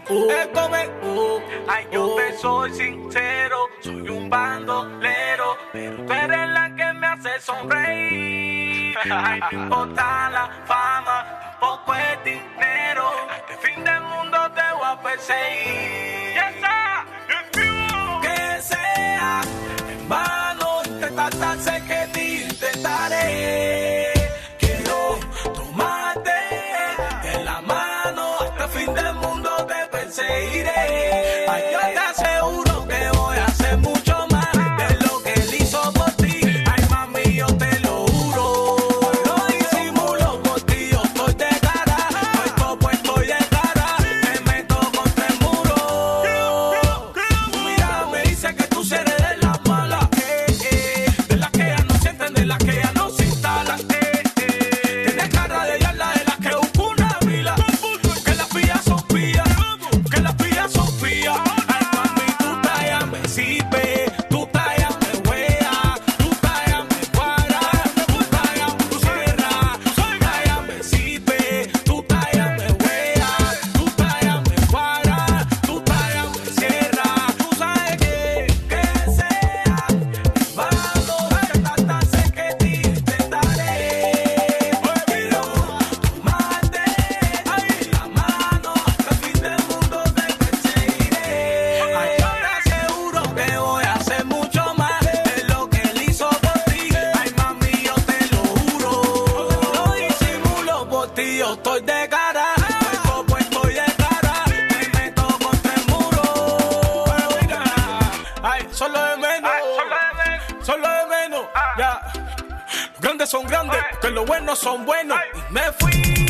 Ay, yo te soy sincero, soy un bandolero, pero tú eres la que me hace sonreír. Ay, no importa la fama, tampoco es dinero. Este fin del mundo te voy a perseguir. Yes, sir. Que sea en vano intentar, sé que te intentaré. Quiero tomarte de la mano, hasta el fin del mundo te perseguiré. Ay, yo te aseguro que voy a hacer mucho más de lo que él hizo por ti. Ay, mami, yo te lo juro. No disimulo por ti, yo estoy de cara. Estoy de cara. Me meto contra el muro. Tu mirada me dice que tú eres de las malas, de las que ya no sienten, de las que ya no se instalan. Tienes cara de diabla, de las que busco una vila. Que las pillas son pillas, que las pillas son pillas. Ay, mami, tú tallas me sirve, tú tallas me huea, tú tallas me cuadra, tú tallas me cierra, tú tallas me sirve, tú tallas me huea, tú tallas me cuadra, tú tallas me cierra. Tú sabes que sea vamos a tratar, sé que te intentaré. Quiero tomarte ay, la mano, hasta el fin del mundo te perseguiré. Ay, yo te aseguro que voy a hacer mucho más de lo que él hizo por ti. Ay, mami, yo te lo juro. No disimulo por ti, yo estoy de cara. Estoy de cara. Me meto contra el muro. Ay, solo de menos. Solo de menos. Ya. Los grandes son grandes, que los buenos son buenos. Y me fui.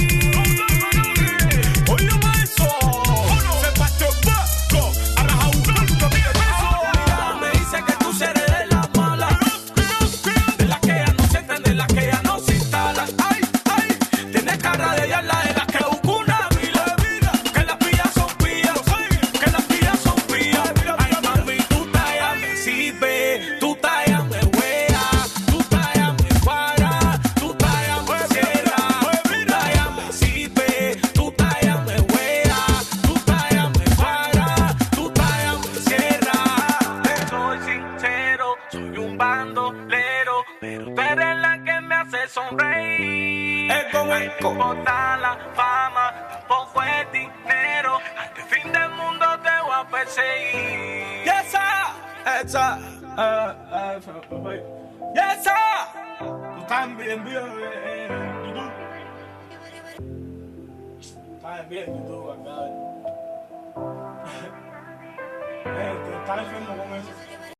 Óyeme eso. Se partió el barco. Arraja un barco, mira eso. Me dice que tú eres de las malas, de las que ya no sienten, de las que ya no se instalan. Ay, ay. Tienes cara de diabla, de las que busco una vila. Que las pillas son pillas, que las pillas son pillas. Ay, mami, tú tallas me sirve, tú tallas me huea, tú tallas me cuadra, tú tallas me cierra, tú tallas me sirve, tú tallas me huea, tú tallas me cuadra, tú tallas me cierra. Te soy sincero, soy un bandolero, pero tú eres la que me hace sonreír. No importa la fama, tampoco es dinero. Hasta el fin del mundo te voy a perseguir. Yes, sir. Yes, sir. Tú también, YouTube. También, YouTube, acá. Estás enfermo con eso.